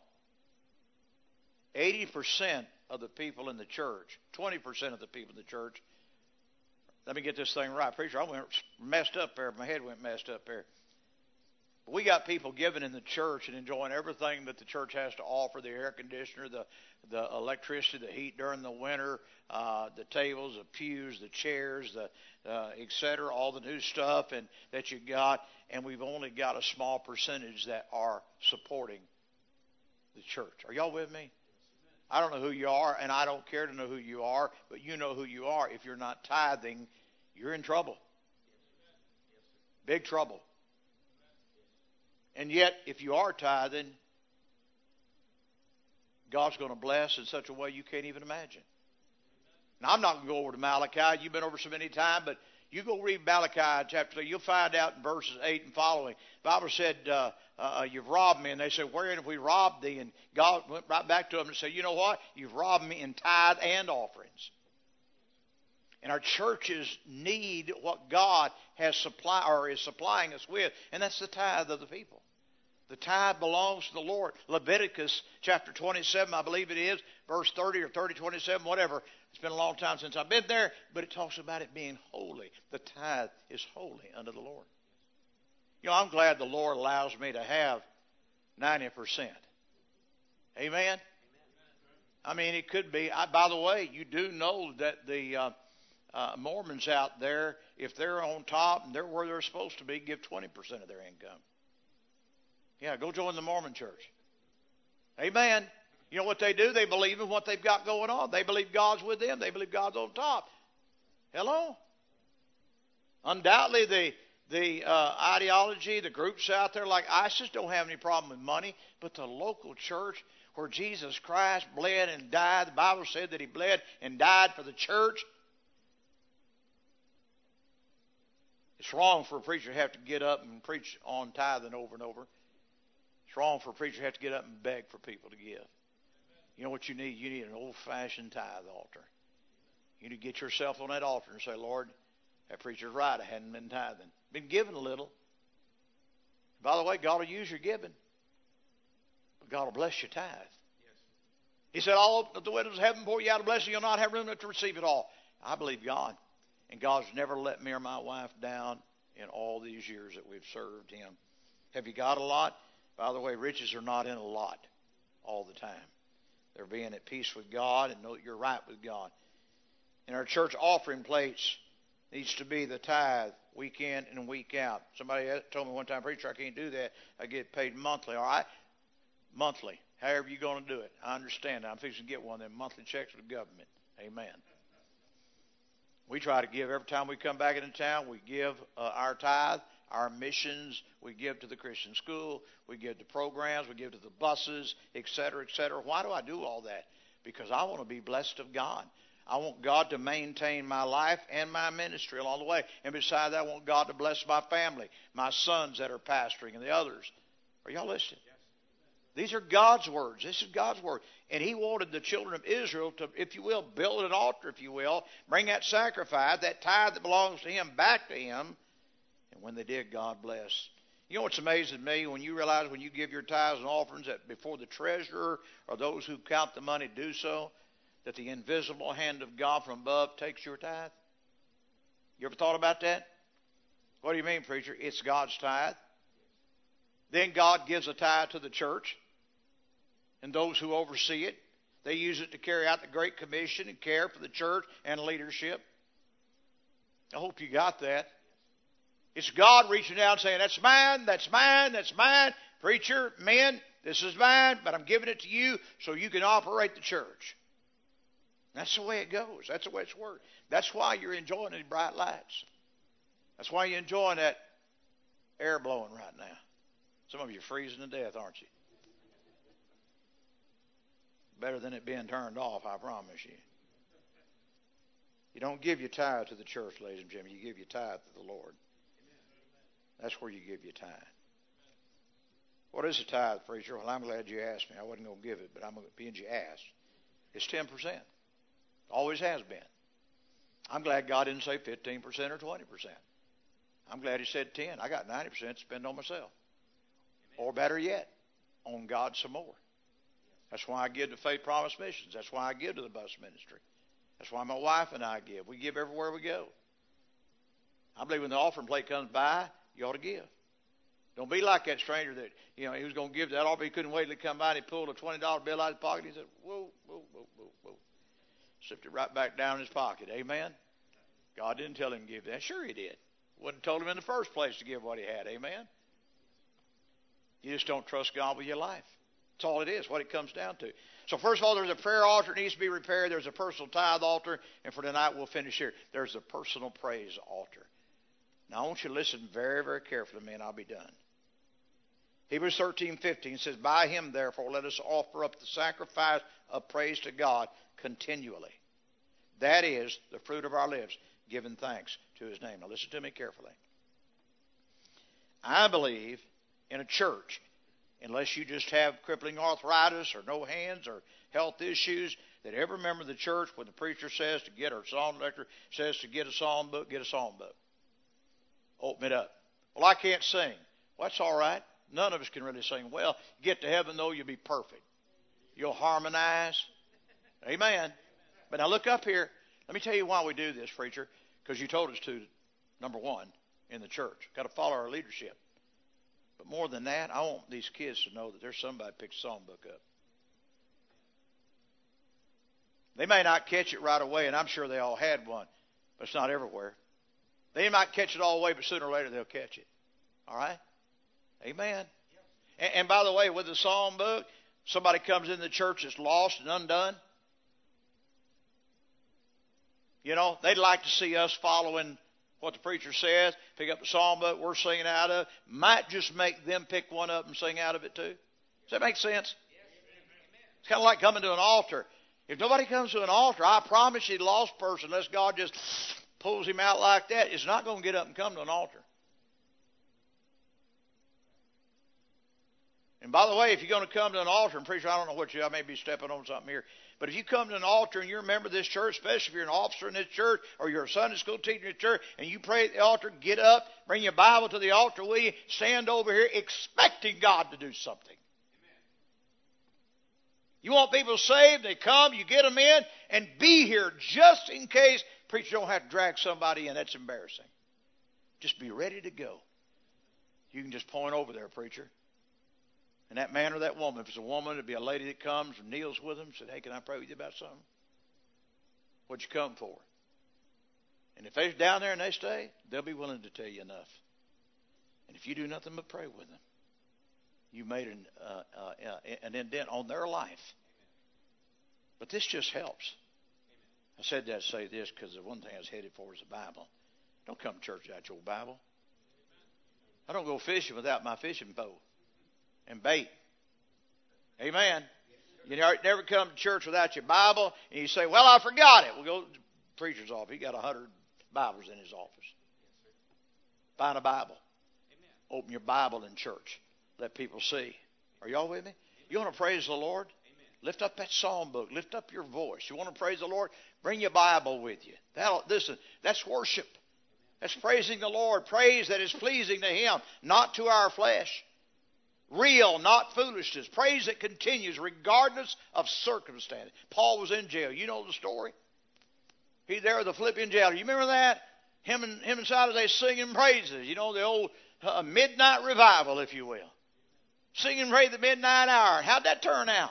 eighty percent of the people in the church, twenty percent of the people in the church Let me get this thing right. Preacher, I went messed up there. My head went messed up there. But we got people giving in the church and enjoying everything that the church has to offer, the air conditioner, the, the electricity, the heat during the winter, uh, the tables, the pews, the chairs, the uh, et cetera, all the new stuff and that you got. And we've only got a small percentage that are supporting the church. Are y'all with me? I don't know who you are, and I don't care to know who you are, but you know who you are. If you're not tithing, you're in trouble. Big trouble. And yet, if you are tithing, God's going to bless in such a way you can't even imagine. Now, I'm not going to go over to Malachi. You've been over so many times, but you go read Malachi chapter three. You'll find out in verses eight and following. The Bible said, uh, uh, you've robbed me. And they said, wherein have we robbed thee? And God went right back to them and said, you know what? You've robbed me in tithe and offerings. And our churches need what God has supplied or is supplying us with, and that's the tithe of the people. The tithe belongs to the Lord. Leviticus chapter twenty-seven, I believe it is, verse thirty or thirty, twenty-seven, whatever. It's been a long time since I've been there, but it talks about it being holy. The tithe is holy unto the Lord. You know, I'm glad the Lord allows me to have ninety percent. Amen? I mean, it could be. I, by the way, you do know that the uh, uh, Mormons out there, if they're on top and they're where they're supposed to be, give twenty percent of their income. Yeah, go join the Mormon church. Amen. You know what they do? They believe in what they've got going on. They believe God's with them. They believe God's on top. Hello? Undoubtedly, the the uh, ideology, the groups out there like ISIS don't have any problem with money, but the local church where Jesus Christ bled and died, the Bible said that he bled and died for the church. It's wrong for a preacher to have to get up and preach on tithing over and over. It's wrong for a preacher to have to get up and beg for people to give. You know what you need? You need an old-fashioned tithe altar. You need to get yourself on that altar and say, Lord, that preacher's right. I hadn't been tithing. Been giving a little. By the way, God will use your giving. But God will bless your tithe. He said, I'll open up the windows of heaven, pour you out a blessing. You'll not have room enough to receive it all. I believe God. And God's never let me or my wife down in all these years that we've served him. Have you got a lot? By the way, riches are not in a lot all the time. They're being at peace with God and know that you're right with God. And our church offering plates needs to be the tithe week in and week out. Somebody told me one time, preacher, I can't do that. I get paid monthly. All right? Monthly. However you're going to do it. I understand. I'm fixing to get one of them monthly checks with the government. Amen. We try to give every time we come back into town. We give uh, our tithe, our missions. We give to the Christian school. We give to programs. We give to the buses, et cetera, et cetera. Why do I do all that? Because I want to be blessed of God. I want God to maintain my life and my ministry along the way. And besides that, I want God to bless my family, my sons that are pastoring, and the others. Are y'all listening? These are God's words. This is God's word. And he wanted the children of Israel to, if you will, build an altar, if you will, bring that sacrifice, that tithe that belongs to him, back to him. And when they did, God blessed. You know what's amazing to me? When you realize when you give your tithes and offerings that before the treasurer or those who count the money do so, that the invisible hand of God from above takes your tithe. You ever thought about that? What do you mean, preacher? It's God's tithe. Then God gives a tithe to the church. And those who oversee it, they use it to carry out the Great Commission and care for the church and leadership. I hope you got that. It's God reaching down saying, that's mine, that's mine, that's mine. Preacher, men, this is mine, but I'm giving it to you so you can operate the church. That's the way it goes. That's the way it's worked. That's why you're enjoying these bright lights. That's why you're enjoying that air blowing right now. Some of you are freezing to death, aren't you? Better than it being turned off, I promise you. You don't give your tithe to the church, ladies and gentlemen. You give your tithe to the Lord. That's where you give your tithe. What is a tithe, preacher? Well, I'm glad you asked me. I wasn't going to give it, but I'm going to be you asked. It's ten percent. Always has been. I'm glad God didn't say fifteen percent or twenty percent. I'm glad he said ten. I got ninety percent to spend on myself. Or better yet, on God some more. That's why I give to Faith Promise Missions. That's why I give to the bus ministry. That's why my wife and I give. We give everywhere we go. I believe when the offering plate comes by, you ought to give. Don't be like that stranger that, you know, he was going to give that offering. He couldn't wait till he come by and he pulled a twenty dollar bill out of his pocket. He said, whoa, whoa, whoa, whoa, whoa. Slipped it right back down in his pocket. Amen? God didn't tell him to give that. Sure he did. Wouldn't have told him in the first place to give what he had. Amen? You just don't trust God with your life. That's all it is, what it comes down to. So first of all, there's a prayer altar that needs to be repaired. There's a personal tithe altar. And for tonight, we'll finish here. There's a personal praise altar. Now, I want you to listen very, very carefully, man. I'll be done. Hebrews thirteen fifteen says, by him, therefore, let us offer up the sacrifice of praise to God continually. That is the fruit of our lips, giving thanks to his name. Now, listen to me carefully. I believe in a church, unless you just have crippling arthritis or no hands or health issues, that every member of the church, when the preacher says to get, or psalm director says to get a psalm book, get a psalm book. Open it up. Well, I can't sing. Well, that's all right. None of us can really sing well. You get to heaven, though, you'll be perfect. You'll harmonize. Amen. But now look up here. Let me tell you why we do this, preacher. Because you told us to, number one, in the church. Got to follow our leadership. But more than that, I want these kids to know that there's somebody that picked a song book up. They may not catch it right away, and I'm sure they all had one, but it's not everywhere. They might catch it all the way, but sooner or later they'll catch it. All right? Amen. And, and by the way, with the psalm book, somebody comes in the church that's lost and undone. You know, they'd like to see us following what the preacher says, pick up the psalm book we're singing out of. Might just make them pick one up and sing out of it too. Does that make sense? It's kind of like coming to an altar. If nobody comes to an altar, I promise you the lost person, unless God just pulls him out like that, is not going to get up and come to an altar. And by the way, if you're going to come to an altar, and preacher, I don't know what you, I may be stepping on something here, but if you come to an altar and you're a member of this church, especially if you're an officer in this church or you're a Sunday school teacher in this church, and you pray at the altar, get up, bring your Bible to the altar, will you? Stand over here expecting God to do something. You want people saved, they come, you get them in, and be here just in case. Preacher, don't have to drag somebody in. That's embarrassing. Just be ready to go. You can just point over there, preacher. And that man or that woman, if it's a woman, it'd be a lady that comes and kneels with them, said, hey, can I pray with you about something? What'd you come for? And if they're down there and they stay, they'll be willing to tell you enough. And if you do nothing but pray with them, you made an, uh, uh, an indent on their life. But this just helps. I said that to say this because the one thing I was headed for is the Bible. Don't come to church without your Bible. I don't go fishing without my fishing pole and bait. Amen. You never come to church without your Bible, and you say, well, I forgot it. We'll go to the preacher's office. He got a hundred Bibles in his office. Find a Bible. Open your Bible in church. Let people see. Are y'all with me? You want to praise the Lord? Lift up that psalm book. Lift up your voice. You want to praise the Lord? Bring your Bible with you. That'll, listen, that's worship. That's praising the Lord. Praise that is pleasing to Him, not to our flesh. Real, not foolishness. Praise that continues regardless of circumstance. Paul was in jail. You know the story? He's there with the Philippian jailer. You remember that? Him and, him and Silas, they singing praises. You know, the old uh, midnight revival, if you will. Singing praise at the midnight hour. How'd that turn out?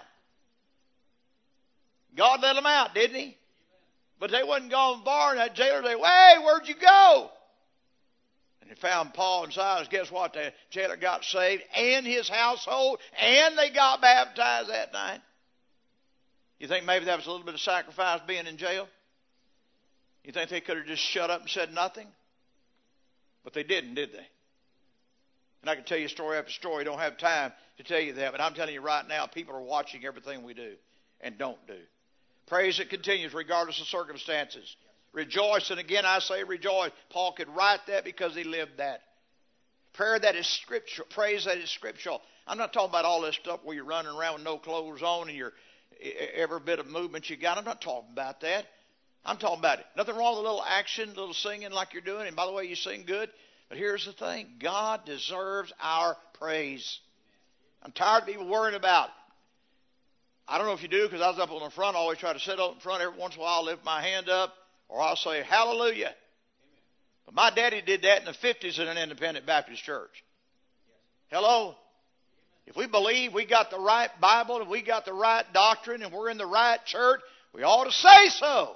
God let them out, didn't He? But they wasn't gone far, and that jailer said, hey, where'd you go? And they found Paul and Silas. Guess what? The jailer got saved, and his household, and they got baptized that night. You think maybe that was a little bit of sacrifice being in jail? You think they could have just shut up and said nothing? But they didn't, did they? And I can tell you story after story. I don't have time to tell you that, but I'm telling you right now, people are watching everything we do and don't do. Praise that continues regardless of circumstances. Rejoice, and again I say rejoice. Paul could write that because he lived that. Prayer that is scriptural. Praise that is scriptural. I'm not talking about all this stuff where you're running around with no clothes on and you're, every bit of movement you got. I'm not talking about that. I'm talking about it. Nothing wrong with a little action, a little singing like you're doing. And by the way, you sing good. But here's the thing. God deserves our praise. I'm tired of people worrying about it. I don't know if you do, because I was up on the front. I always try to sit up in front every once in a while, lift my hand up, or I'll say, hallelujah. But my daddy did that in the fifties in an independent Baptist church. Hello? If we believe we got the right Bible and we got the right doctrine and we're in the right church, we ought to say so.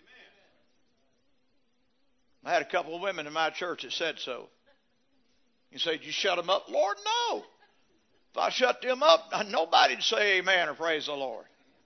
I had a couple of women in my church that said so. You say, did you shut them up? Lord, no. If I shut them up, nobody'd say amen or praise the Lord.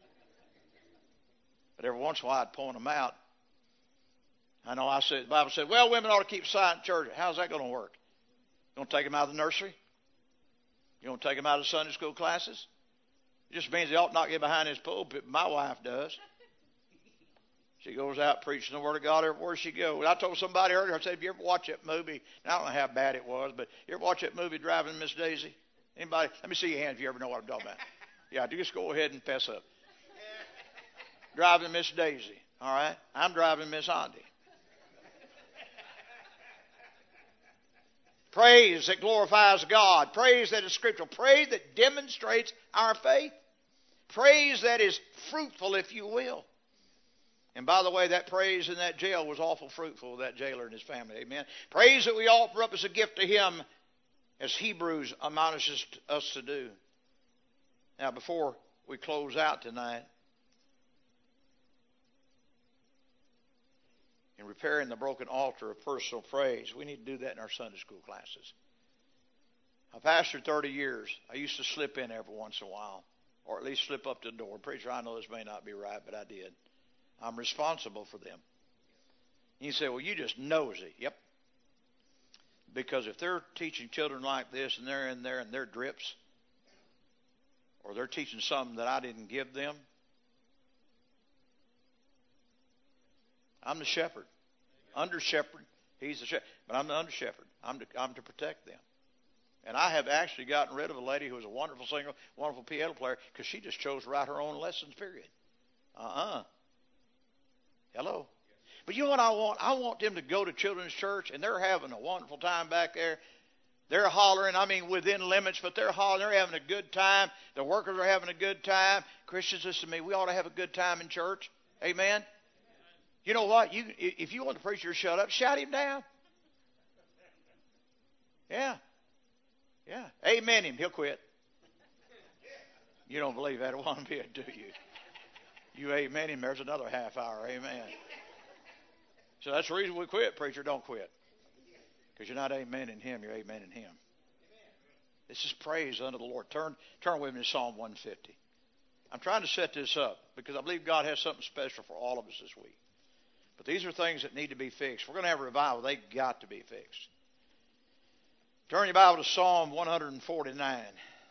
But every once in a while I'd point them out. I know I said, the Bible said, well, women ought to keep silent in church. How's that going to work? You going to take them out of the nursery? You going to take them out of the Sunday school classes? It just means they ought not get behind his pulpit. My wife does. She goes out preaching the Word of God everywhere she goes. I told somebody earlier, I said, have you ever watched that movie? Now, I don't know how bad it was, but you ever watch that movie, Driving Miss Daisy? Anybody? Let me see your hand if you ever know what I'm talking about. Yeah, just go ahead and fess up. Driving Miss Daisy. All right? I'm driving Miss Andy. Praise that glorifies God. Praise that is scriptural. Praise that demonstrates our faith. Praise that is fruitful, if you will. And by the way, that praise in that jail was awful fruitful, that jailer and his family. Amen. Praise that we offer up as a gift to him, as Hebrews admonishes us to do. Now, before we close out tonight, in repairing the broken altar of personal praise, we need to do that in our Sunday school classes. I pastored thirty years. I used to slip in every once in a while, or at least slip up to the door. Preacher, I know this may not be right, but I did. I'm responsible for them. You say, well, you just nosy. Yep. Because if they're teaching children like this and they're in there and they're drips, or they're teaching something that I didn't give them, I'm the shepherd. Under shepherd, he's the shepherd. But I'm the under shepherd. I'm to, I'm to protect them. And I have actually gotten rid of a lady who was a wonderful singer, wonderful piano player, because she just chose to write her own lessons, period. Uh-uh. Hello? But you know what I want? I want them to go to children's church, and they're having a wonderful time back there. They're hollering, I mean, within limits, but they're hollering. They're having a good time. The workers are having a good time. Christians, listen to me. We ought to have a good time in church. Amen? You know what? You, if you want the preacher to shut up, shout him down. Yeah. Yeah. Amen him. He'll quit. You don't believe that one bit, do you? You amen him, there's another half hour. Amen. So that's the reason we quit, preacher. Don't quit. Because you're not amening him, you're amening him. This is praise unto the Lord. Turn, turn with me to Psalm one fifty. I'm trying to set this up because I believe God has something special for all of us this week. But these are things that need to be fixed. We're going to have a revival. They've got to be fixed. Turn your Bible to Psalm one forty-nine.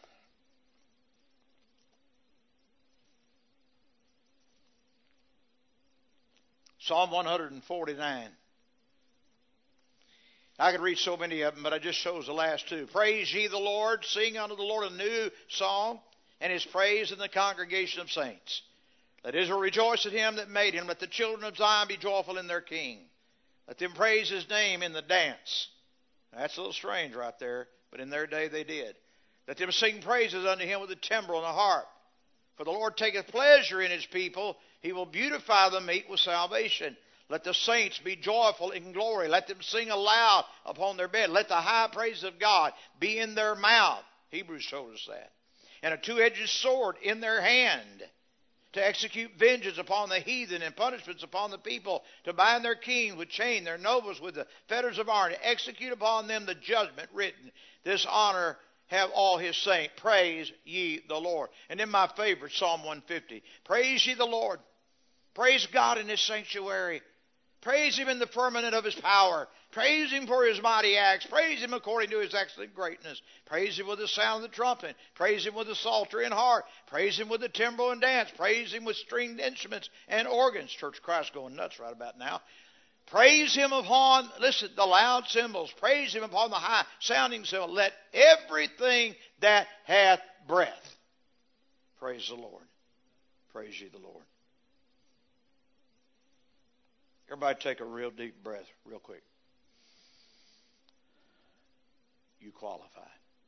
Psalm one forty-nine. I could read so many of them, but I just chose the last two. Praise ye the Lord. Sing unto the Lord a new song, and his praise in the congregation of saints. Let Israel rejoice at him that made him. Let the children of Zion be joyful in their king. Let them praise his name in the dance. That's a little strange right there, but in their day they did. Let them sing praises unto him with the timbrel and the harp. For the Lord taketh pleasure in his people. He will beautify the meek with salvation. Let the saints be joyful in glory. Let them sing aloud upon their bed. Let the high praise of God be in their mouth. Hebrews told us that. And a two-edged sword in their hand, to execute vengeance upon the heathen and punishments upon the people, to bind their king with chain, their nobles with the fetters of iron, to execute upon them the judgment written. This honor have all his saints. Praise ye the Lord. And then my favorite, Psalm one fifty. Praise ye the Lord. Praise God in his sanctuary. Praise him in the firmament of his power. Praise him for his mighty acts. Praise him according to his excellent greatness. Praise him with the sound of the trumpet. Praise him with the psaltery and harp. Praise him with the timbrel and dance. Praise him with stringed instruments and organs. Church of Christ going nuts right about now. Praise him upon, listen, the loud cymbals. Praise him upon the high sounding cymbal. Let everything that hath breath praise the Lord. Praise ye the Lord. Everybody take a real deep breath real quick. You qualify.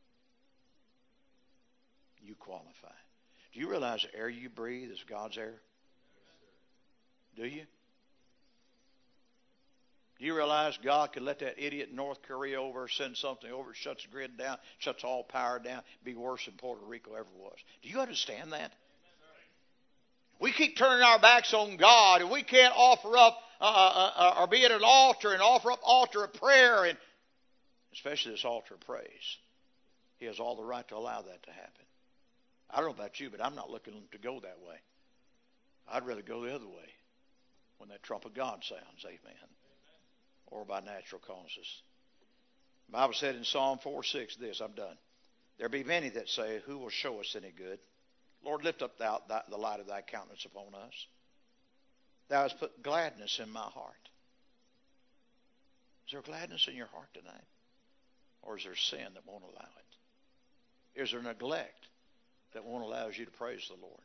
You qualify. Do you realize the air you breathe is God's air? Do you? Do you realize God could let that idiot in North Korea over send something over, shuts the grid down, shuts all power down, be worse than Puerto Rico ever was? Do you understand that? We keep turning our backs on God, and we can't offer up uh, uh, uh, or be at an altar and offer up altar of prayer, and especially this altar of praise. He has all the right to allow that to happen. I don't know about you, but I'm not looking to go that way. I'd rather go the other way when that trump of God sounds, amen, or by natural causes. The Bible said in Psalm four six this, I'm done. There be many that say, who will show us any good? Lord, lift up thou, thou, the light of thy countenance upon us. Thou hast put gladness in my heart. Is there gladness in your heart tonight? Or is there sin that won't allow it? Is there neglect that won't allow you to praise the Lord?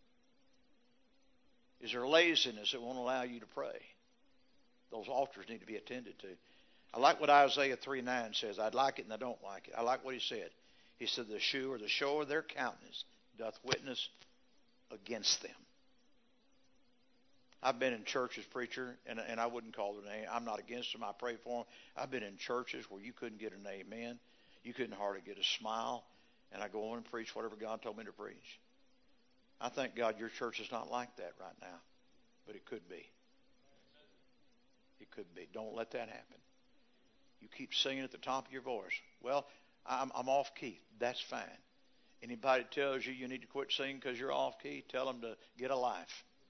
Is there laziness that won't allow you to pray? Those altars need to be attended to. I like what Isaiah three nine says. I'd like it and I don't like it. I like what he said. He said, the shew or the show of their countenance doth witness against them. I've been in churches, preacher, and, and I wouldn't call their name. I'm not against them. I pray for them. I've been in churches where you couldn't get an amen. You couldn't hardly get a smile. And I go on and preach whatever God told me to preach. I thank God your church is not like that right now. But it could be. It could be. Don't let that happen. You keep singing at the top of your voice. Well, I'm, I'm off key. That's fine. Anybody tells you you need to quit singing because you're off key, tell them to get a life.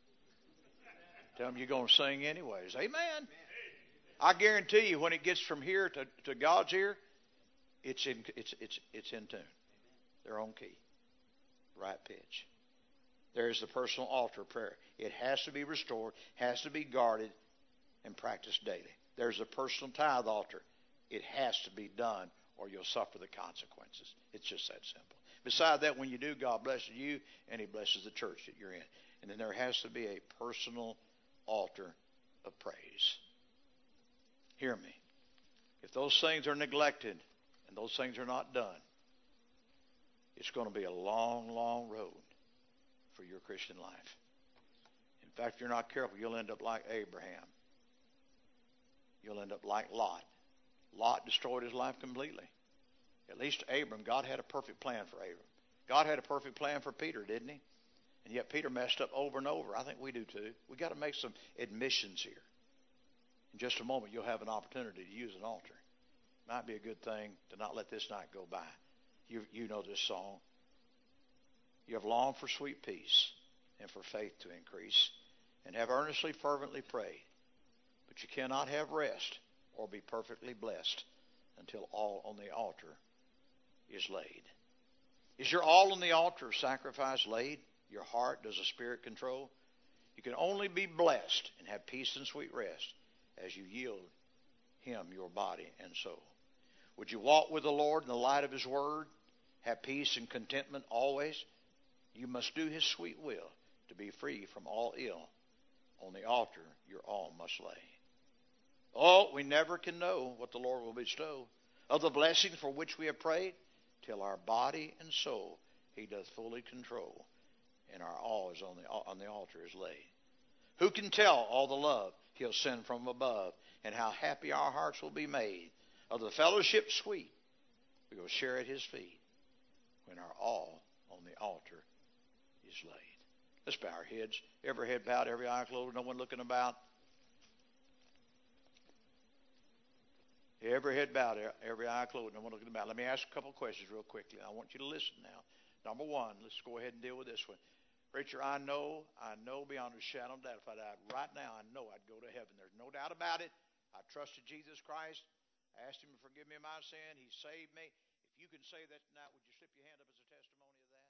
Tell them you're going to sing anyways. Amen. I guarantee you when it gets from here to, to God's ear, it's in, it's, it's, it's in tune. They're on key. Right pitch. There's the personal altar prayer. It has to be restored, has to be guarded, and practiced daily. There's the personal tithe altar. It has to be done or you'll suffer the consequences. It's just that simple. Beside that, when you do, God blesses you and He blesses the church that you're in. And then there has to be a personal altar of praise. Hear me. If those things are neglected and those things are not done, it's going to be a long, long road for your Christian life. In fact, if you're not careful, you'll end up like Abraham. You'll end up like Lot. Lot destroyed his life completely. At least Abram, God had a perfect plan for Abram. God had a perfect plan for Peter, didn't He? And yet Peter messed up over and over. I think we do too. We've got to make some admissions here. In just a moment, you'll have an opportunity to use an altar. Might be a good thing to not let this night go by. You, you know this song. You have longed for sweet peace and for faith to increase, and have earnestly, fervently prayed. But you cannot have rest or be perfectly blessed until all on the altar is laid. Is your all on the altar of sacrifice laid? Your heart, does the Spirit control? You can only be blessed and have peace and sweet rest as you yield Him your body and soul. Would you walk with the Lord in the light of His Word? Have peace and contentment always? You must do His sweet will to be free from all ill. On the altar your all must lay. Oh, we never can know what the Lord will bestow of the blessings for which we have prayed, till our body and soul He doth fully control, and our all is on the, on the altar is laid. Who can tell all the love He'll send from above, and how happy our hearts will be made of the fellowship sweet we will share at His feet when our all on the altar is laid. Let's bow our heads. Every head bowed, every eye closed, no one looking about. Every head bowed, every eye closed, no one looking about. Let me ask a couple of questions real quickly. I want you to listen now. Number one, let's go ahead and deal with this one. Preacher, I know, I know beyond a shadow of doubt, if I died right now, I know I'd go to heaven. There's no doubt about it. I trusted Jesus Christ. I asked Him to forgive me of my sin. He saved me. If you can say that tonight, would you slip your hand up as a testimony of that?